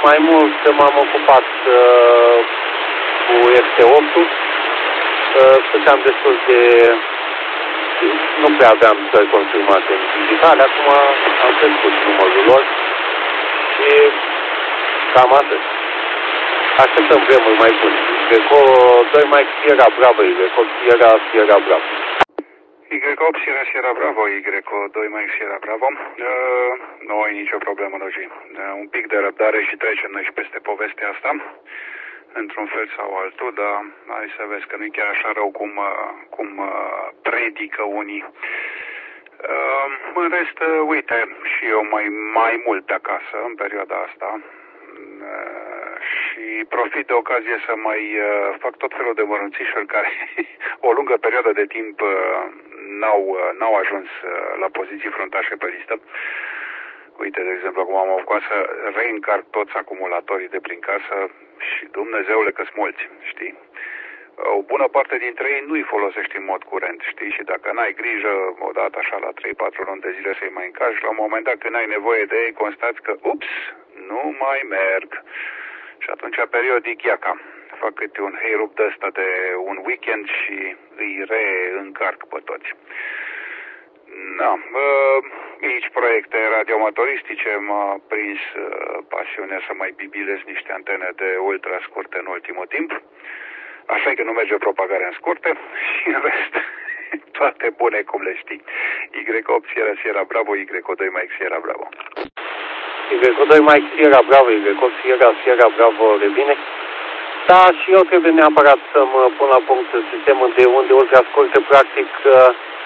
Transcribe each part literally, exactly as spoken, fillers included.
mai mult m-am ocupat uh, cu F T opt-ul. Uh, stăteam destul de... Nu prea aveam țări confirmate în digitale, acum am crescut numărul lor și cam atât. Așteptăm vremuri mai bune. Greco doi Mike Sierra Bravo, Greco Sierra Sierra Bravo. Y opt Sierra Sierra Bravo, Y doi Mike Sierra Bravo. Uh, nu ai nicio problemă, Logi. Uh, un pic de răbdare și trecem noi și peste povestea asta, într-un fel sau altul, dar hai să vezi că nu e chiar așa rău cum, cum predică unii. Uh, în rest, uh, uite, și eu mai, mai mult pe acasă în perioada asta. Uh, și profit de ocazie să mai uh, fac tot felul de mărunțișuri care o lungă perioadă de timp uh, n-au, uh, n-au ajuns uh, la poziții fruntașe pe listă. Uite, de exemplu, acum am apucat să reîncarc toți acumulatorii de prin casă și Dumnezeule că-s mulți, știi? O bună parte dintre ei nu-i folosești în mod curent, știi? Și dacă n-ai grijă, odată așa la trei patru luni de zile să-i mai încarci, la un moment dat când ai nevoie de ei, constați că, ups, nu mai merg. Și atunci, periodic, iaca, fac câte un heirup de ăsta de un weekend și îi reîncarc pe toți. Da, mici proiecte radioamatoristice, m-a prins pasiunea să mai bibilez niște antene de ultra scurte în ultimul timp. Așa că nu merge propagarea în scurte și în rest toate bune cum le știi. Y opt Sierra Sierra Bravo, Y doi Mike Sierra Bravo. Y doi Mike Sierra Bravo, Y opt Sierra Sierra Bravo, revine. Da, și eu trebuie neapărat să mă pun la punct sistemul de unde ultra scurte, practic uh,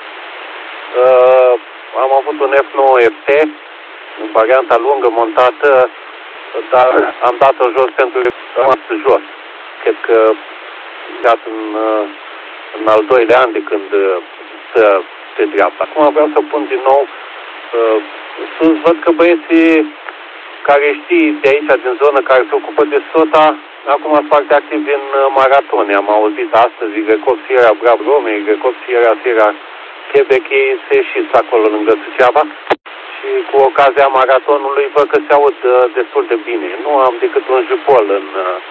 uh, am avut un F nouă F T, în varianta lungă montată, dar am dat-o jos pentru că am rămas jos. Cred că dat în, în al doilea an de când stă pe dreapta. Acum vreau să pun din nou uh, sus. Văd că băieții care știi de aici, din zonă, care se ocupă de SOTA, acum sunt foarte activi în maratone. Am auzit astăzi Y opt Sierra Bravo Rome, Y opt Sierra Sierra Quebec, ei se ieșiți acolo lângă Suceava și cu ocazia maratonului văd că se aud destul de bine. Nu am decât un jupol în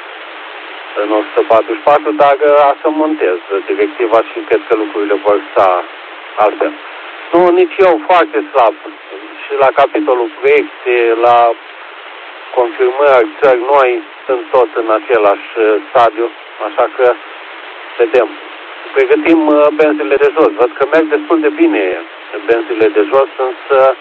în o sută patruzeci și patru, dar a să montez directiva și cred că lucrurile vor sta altfel. Nu, nici eu foarte slab. Și la capitolul proiecte, la confirmări, țări noi, sunt tot în același stadiu, așa că vedem. Pregătim benzile de jos. Văd că merg destul de bine benzile de jos, însă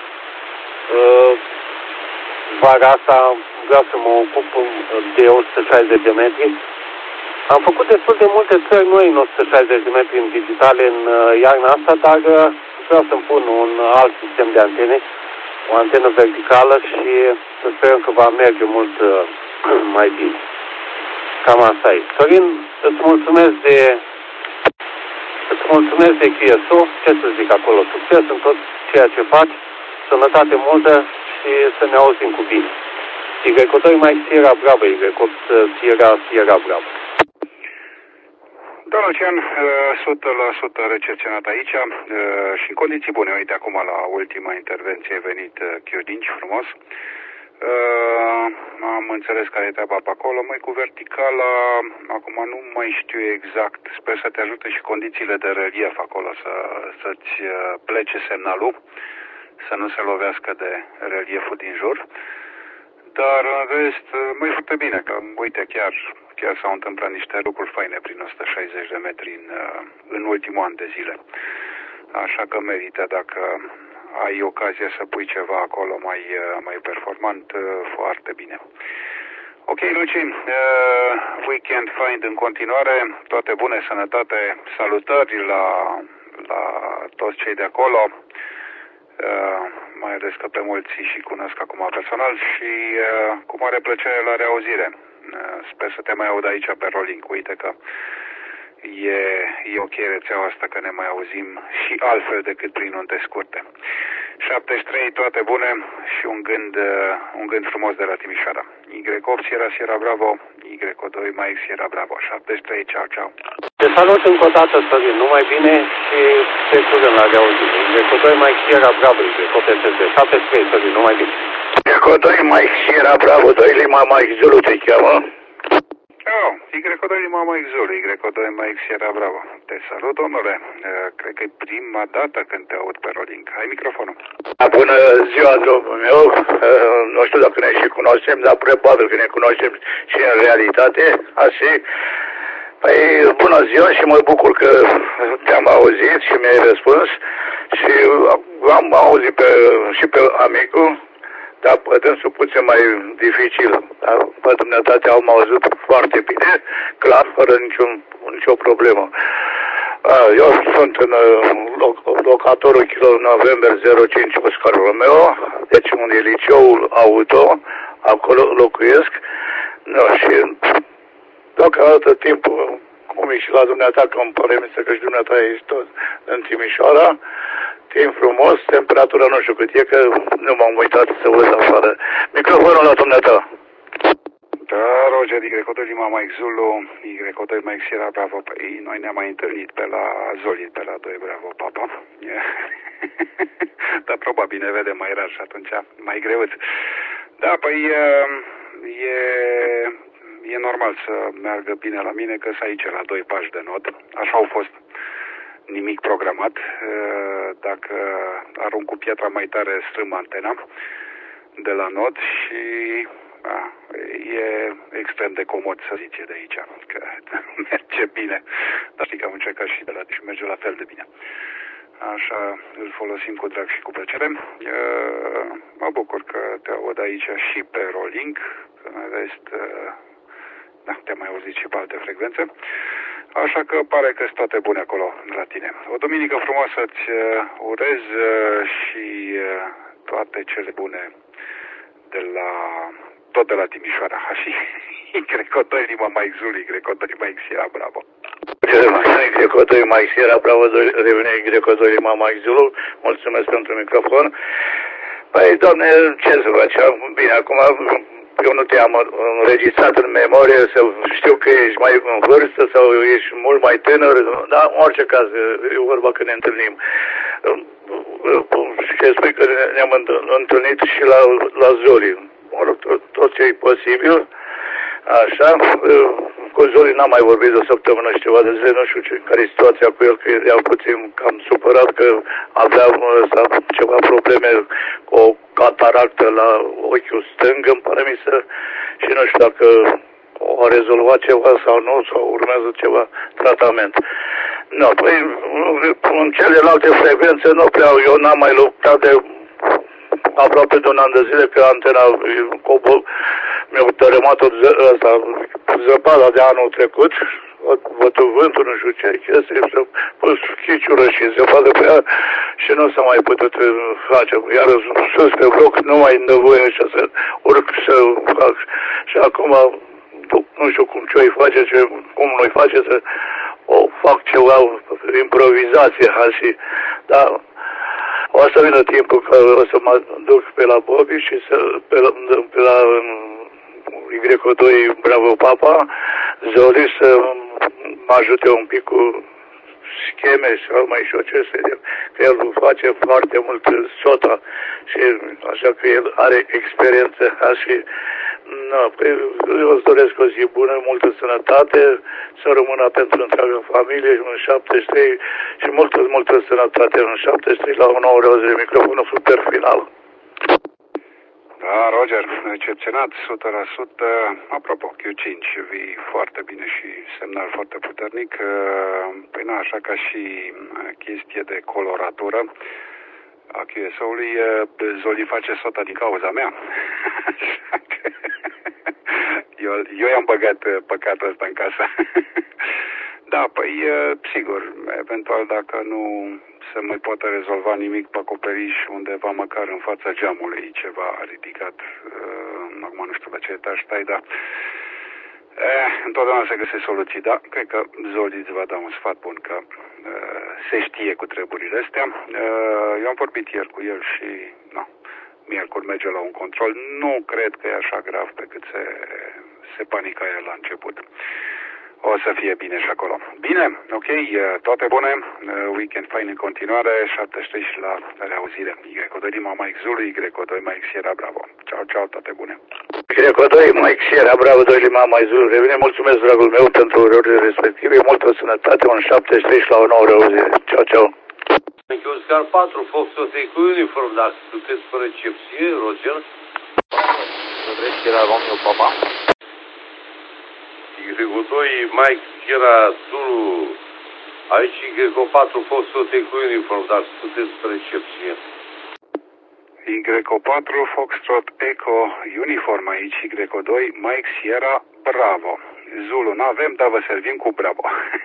vara asta vreau să mă ocup de o sută șaizeci de metri. Am făcut destul de multe țări noi în o sută șaizeci de metri în digitale în iarna asta, dar vreau să-mi pun un alt sistem de antene, o antenă verticală și să sperăm că va merge mult mai bine. Cam asta e. Sorin, îți mulțumesc de îți mulțumesc de Q S O, ce să zic acolo, succes în tot ceea ce faci, sănătate multă și să ne auzim cu bine. Y doi Mike Sierra Bravo, Y opt Sierra Sierra Bravo. Da, Lucian, o sută la sută recepționat aici și în condiții bune. Uite, acum la ultima intervenție a venit Chiodinci frumos. Am înțeles care e treaba pe acolo. Mai cu verticala, acum nu mai știu exact. Sper să te ajute și condițiile de relief acolo să, să-ți plece semnalul, să nu se lovească de relieful din jur. Dar în rest, mai foarte bine, că uite, chiar, chiar s-au întâmplat niște lucruri faine prin o sută șaizeci de metri în, în ultimul an de zile. Așa că merită, dacă ai ocazia să pui ceva acolo mai, mai performant, foarte bine. Ok, Luci, uh, weekend find în continuare, toate bune, sănătate, salutări la, la toți cei de acolo. Uh, mai ales că pe mulți și cunosc acum personal și uh, cu mare plăcere la reauzire. Uh, sper să te mai aud aici pe rolling. Uite că e, e ok rețeaua asta, că ne mai auzim și altfel decât prin unde scurte. șaptezeci și trei, toate bune și un gând, uh, un gând frumos de la Timișoara. Y opt Sierra Sierra Bravo, Y doi Mike Sierra Bravo. șaptezeci și trei, ceau, ceau. Te salut încă o dată, Sorin, numai bine și pe curând la reauzire. Y doi Mike Sierra Bravo, Y opt șaptezeci și trei, Sorin, numai bine. Y doi Mike Sierra Bravo doi Lima Mike Zulu te cheamă. Oh, Y doi Lima Mike Zulu, Y doi Mike Sierra Bravo. Te salut, domnule. Cred că e prima dată când te aud pe rolling. Hai microfonul. Bună ziua, domnul meu. Nu știu dacă ne și cunoaștem, dar probabil că ne cunoaștem și în realitate. Așa. Păi, bună ziua și mă bucur că te-am auzit și mi-ai răspuns. Și am auzit pe, și pe amicul, dar pe dânsul puțin mai dificil. Dar pe dumneata te-am auzit foarte bine, clar, fără niciun, nicio problemă. Eu sunt în loc, locatorul Kilo November zero cinci Oscar Romeo, deci unde e liceul auto, acolo locuiesc. No, și deocamdată timpul, cum e și la dumneata, că îmi pare mi că și dumneata ești tot în Timișoara, timp frumos, temperatura nu știu cât e, că nu m-am uitat să văd afară. Microfonul la dumneata. Da, Roger, Y doi Lima Mike Zulu, Y doi Mike Sierra Bravo. Păi, noi ne-am mai întâlnit pe la Zolid, pe la doi Bravo Papa. Dar probabil ne vedem mai rar și atunci mai greuț. Da, păi e, e normal să meargă bine la mine, că sunt aici la doi pași de not. Așa au fost. Nimic programat. Dacă arunc cu piatra mai tare, strâm antena de la not și a, e extrem de comod să zice de aici, că merge bine. Dar știi că am încercat și de la și merge la fel de bine. Așa îl folosim cu drag și cu plăcere. Mă bucur că te aud aici și pe rolling, că în rest da, te-am mai auzit și pe alte frecvențe. Așa că pare că sunt toate bune acolo la tine. O duminică frumoasă îți urez și toate cele bune de la, tot de la Timișoara. Și Y doi Lima Mike Zulu, Y doi Mike Sierra Bravo. Y doi Mike Sierra Bravo, revine Y doi Lima Mike Zulu. Mulțumesc pentru microfon. Păi, doamne, ce să facem? Bine, acum eu nu te-am înregistrat în memorie să știu că ești mai în vârstă sau ești mult mai tânăr, dar în orice caz, e vorba că ne întâlnim. Și spui că ne-am întâlnit și la, la Zoli. Tot, tot ce e posibil, așa. Cu Zoli n-am mai vorbit de o săptămână și ceva de zile, nu știu ce, care e situația cu el, că era puțin cam supărat că aveam ceva probleme cu o cataractă la ochiul stâng, îmi pare mi să, și nu știu dacă o a rezolvat ceva sau nu, sau urmează ceva tratament. Nu, păi, în celelalte frecvențe nu prea, eu n-am mai lucrat de aproape de un an de zile, că antena mi-a tărămat ăsta, zăpada de anul trecut, vătul vântul, nu știu ce chestie, s-a pus chiciură și zăpadă pe ea și nu s-a mai putut face. Iar sus pe bloc nu mai e nevoie și să urc să fac. Și acum nu știu cum ce o face, ce, cum nu-i face să o fac ceva improvizație, și, dar o să vină timpul că o să mă duc pe la Bobby și să, pe la, pe la Y doi Bravo Papa, Zoli, să mă ajute un pic cu scheme sau mai știu ce să zic, că el face foarte mult sota și așa că el are experiență și no, păi, eu îți doresc o zi bună, multă sănătate, să rămână pentru întreaga familie în șaptezeci și trei și multă, multă sănătate în șaptezeci și trei la o nouă oră de microfonul super final. Da, Roger, excepționat, o sută la sută. Apropo, Q cinci vii foarte bine și semnal foarte puternic. Păi nu, așa ca și chestie de coloratură a Q S O-ului, Zoli face sota din cauza mea. eu, eu i-am băgat păcatul ăsta în casă. Da, păi, sigur, eventual dacă nu se mai poate rezolva nimic pe acoperiș, undeva măcar în fața geamului ceva ridicat, acum nu știu la ce etaj stai, dar eh, întotdeauna se găsesc soluții, da? Cred că Zoli îți va da un sfat bun, că uh, se știe cu treburile astea. Uh, eu am vorbit ieri cu el și, nu, miercuri merge la un control. Nu cred că e așa grav pe cât se, se panica el la început. o să fie bine și acolo. Bine, ok, toate bune, weekend fain în continuare, șaptezeci și trei și la reauzire. Y doi Lima Mike Zulu, Y doi Mike Sierra Bravo. Ciao, ciao, toate bune. Y doi Mike Sierra Bravo, doi Lima Mike Zulu. Revine, mulțumesc, dragul meu, pentru orele respective, multă sănătate, un șaptezeci și trei și la o nouă reauzire. Ciao, ciao. Oscar patru, Foxtrot cu uniform, dacă sunteți pe recepție, Roger. Andrei Sierra Romeo Papa. Y doi Mike Sierra Zulu. Aici Y patru, Foxtrot cu uniform, dacă sunteți pe recepție. Y patru, Foxtrot Echo Uniform, aici Y doi Mike Sierra Bravo. Zulu, n-avem, dar vă servim cu Bravo.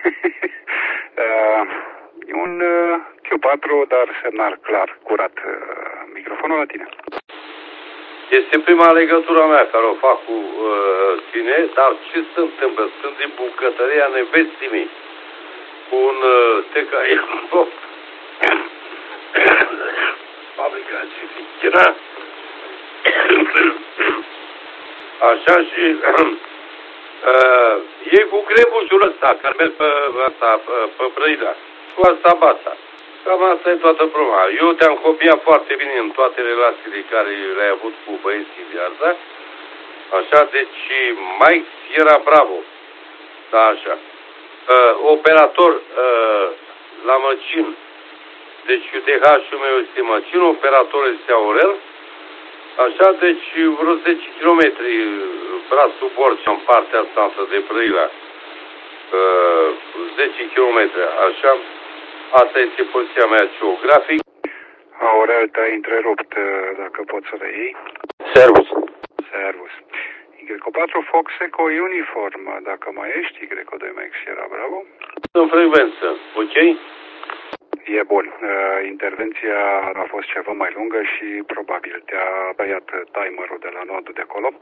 uh, E un uh, Q patru, dar semnal clar, curat. Uh, microfonul la tine. Este prima legătură mea care o fac cu uh, tine, dar ce se întâmplă? Sunt din bucătăria nevestii mei. Cu un uh, T K I fabricație ficționă. Așa și uh, ei cu grebușul ăsta, care merg pe, asta, pe, pe Brăila. Cu asta basta. Cam asta e toată problema. Eu te-am copiat foarte bine în toate relațiile care le-ai avut cu băieții de asta. Așa, deci Mike Sierra Bravo. Da, așa. Uh, operator uh, la Măcin. Deci D H-ul meu este Măcin, operatorul este Aurel. Așa, deci vreo zece kilometri brațul Borcea în partea asta de Brăila. Uh, zece kilometri, așa. Asta este poziția mea geografică. Aurel, te-ai întrerupt, dacă poți să le iei. Servus. Servus. Y patru Fox Echo Uniform, dacă mai ești, Y doi Mike Sierra Bravo. În frecvență, ok? E bun. Intervenția a fost ceva mai lungă și probabil te-a băiat timerul de la nodul de acolo.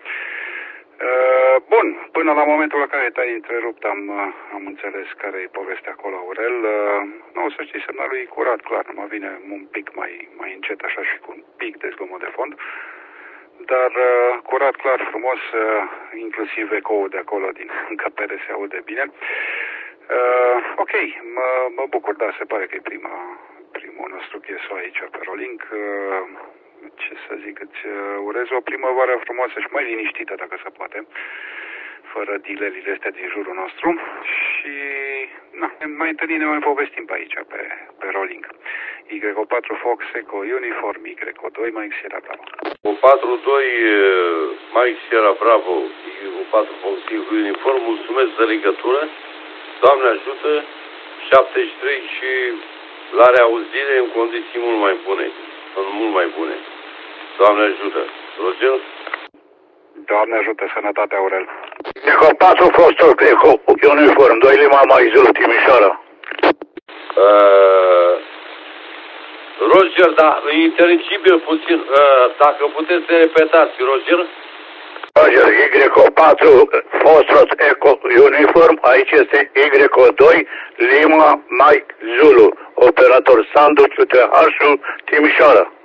Bun, până la momentul la care te-ai întrerupt am, am înțeles care e povestea acolo, Aurel. Nu, o să știi, semnalul e curat, clar, nu mă vine un pic mai, mai încet așa și cu un pic de zgomot de fond. Dar curat, clar, frumos, inclusiv ecoul de acolo din încăpere se aude bine. Ok, mă, mă bucur, da, se pare că e prima, primul nostru cheso aici pe Rolink. Ce să zic, îți urez o primăvară frumoasă și mai liniștită, dacă se poate, fără dilerile astea din jurul nostru. Și, na, mai întâlnim, ne mai povestim pe aici, pe, pe Rolling. Y patru Fox Echo Uniform, Y doi Mike Sierra Bravo. Y patru doi Mike Sierra Bravo, Y patru Fox Echo Uniform, mulțumesc de legătură. Doamne ajută, șaptezeci și trei și la reauzire în condiții mult mai bune. Sunt mult mai bune. Doamne ajută. Roger? Doamne ajută, sănătate, Aurel. Y patru Foxtrot Echo Uniform, doi Lima Mike Zulu, Timișoara. Uh, Roger, da, inteligibil puțin. Uh, dacă puteți să repetați, Roger? Roger, Y patru Foxtrot Echo Uniform, aici este Y doi Lima Mike Zulu, operator Sandu, Q T H-ul, Timișoara.